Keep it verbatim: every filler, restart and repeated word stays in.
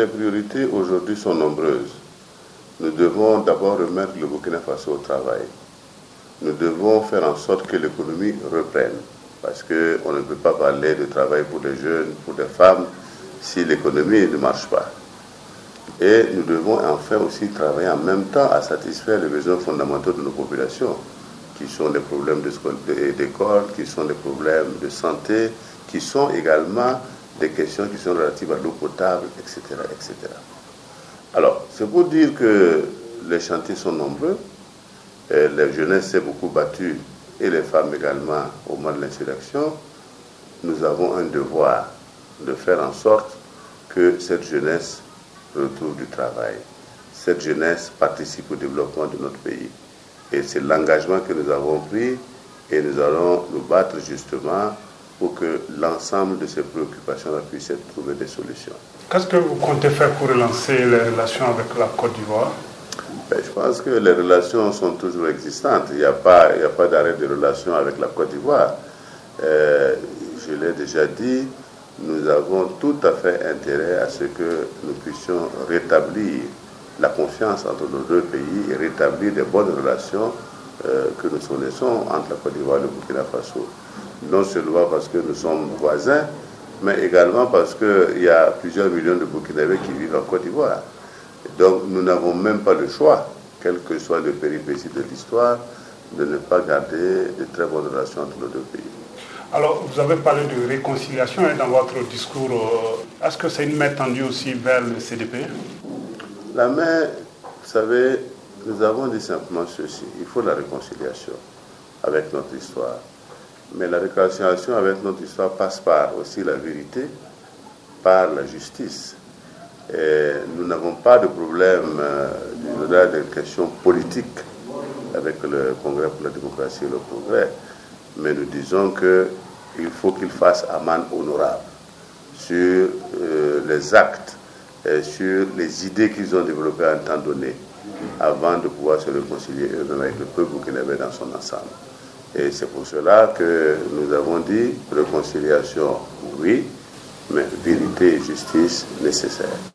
les priorités aujourd'hui sont nombreuses. Nous devons d'abord remettre le Burkina Faso au travail. Nous devons faire en sorte que l'économie reprenne. Parce qu'on ne peut pas parler de travail pour les jeunes, pour les femmes, si l'économie ne marche pas. Et nous devons enfin aussi travailler en même temps à satisfaire les besoins fondamentaux de nos populations, qui sont des problèmes d'école, qui sont des problèmes de santé, qui sont également des questions qui sont relatives à l'eau potable, et cetera, et cetera. Alors, c'est pour dire que les chantiers sont nombreux, et la jeunesse s'est beaucoup battue, et les femmes également, au moment de l'insurrection. Nous avons un devoir de faire en sorte que cette jeunesse retrouve du travail. Cette jeunesse participe au développement de notre pays. Et c'est l'engagement que nous avons pris, et nous allons nous battre justement pour que l'ensemble de ces préoccupations-là puissent trouver des solutions. Qu'est-ce que vous comptez faire pour relancer les relations avec la Côte d'Ivoire? Ben, je pense que les relations sont toujours existantes. Il n'y a pas, il n'y a pas d'arrêt de relations avec la Côte d'Ivoire. Euh, je l'ai déjà dit, nous avons tout à fait intérêt à ce que nous puissions rétablir la confiance entre nos deux pays et rétablir des bonnes relations euh, que nous connaissons entre la Côte d'Ivoire et le Burkina Faso. Non seulement parce que nous sommes voisins, mais également parce qu'il y a plusieurs millions de Burkinabés qui vivent en Côte d'Ivoire. Donc nous n'avons même pas le choix, quelles que soient les péripéties de l'histoire, de ne pas garder de très bonnes relations entre nos deux pays. Alors, vous avez parlé de réconciliation hein, dans votre discours. Euh, est-ce que c'est une main tendue aussi vers le C D P? La main, vous savez, nous avons dit simplement ceci. Il faut la réconciliation avec notre histoire. Mais la réconciliation avec notre histoire passe par aussi la vérité, par la justice. Et nous n'avons pas de problème euh, au-delà des questions politiques avec le Congrès pour la démocratie et le progrès. Mais nous disons qu'il faut qu'ils fassent amende honorable sur euh, les actes et sur les idées qu'ils ont développées à un temps donné avant de pouvoir se réconcilier eux-mêmes avec le peuple burkinabé dans son ensemble. Et c'est pour cela que nous avons dit réconciliation, oui, mais vérité et justice nécessaire.